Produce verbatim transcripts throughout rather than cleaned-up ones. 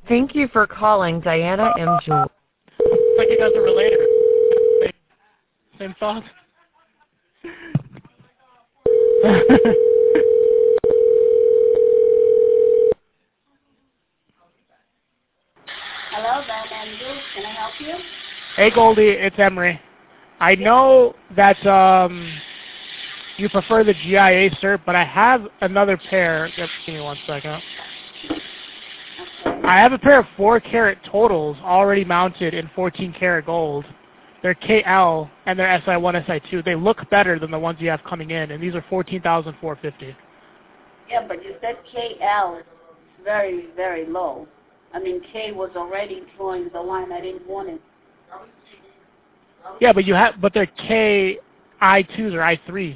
Thank you for calling Diana M. Jewel. It's like you guys are related. Same, same thought. Hello, Diana M. Jewel. Can I help you? Hey Goldie, it's Emery. I know that um, you prefer the G I A cert, but I have another pair. Yep, give me one second. I have a pair of four karat totals already mounted in fourteen karat gold. They're K L and they're S I one, S I two. They look better than the ones you have coming in, and these are fourteen thousand four hundred fifty dollars. Yeah, but you said K L is very, very low. I mean, K was already drawing the line. I didn't want it. Yeah, but you have, but they're K I twos or I threes.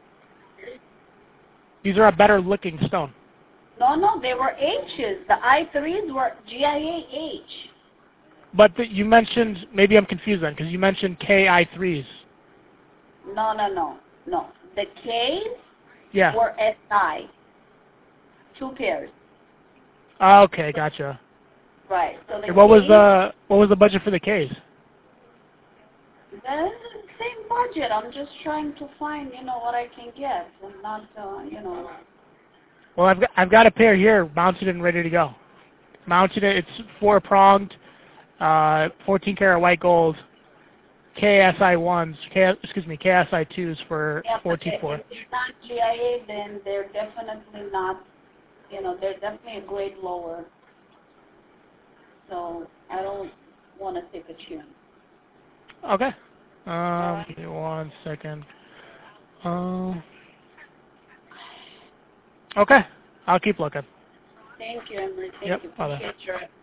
These are a better looking stone. No, no, they were H's. The I threes were G I A H. But the, you mentioned, maybe I'm confused then, because you mentioned K I threes. No, no, no, no. The K's Yeah. were S I. Two pairs. Okay, gotcha. Right. So the And what was K's, the what was the budget for the K's? the same budget. I'm just trying to find, you know, what I can get. I'm not, uh, you know. Well, I've got, I've got a pair here mounted and ready to go. Mounted it. It's four pronged, uh, fourteen karat white gold, K S I ones, K, excuse me, K S I twos for Yeah, fourteen four. if it's not G I A, then they're definitely not, you know, they're definitely a grade lower. So I don't want to take a chance. Okay. Um, right. give me one second. Um. Okay. I'll keep looking. Thank you, Emily. Thank Yep. you. Bye. Appreciate your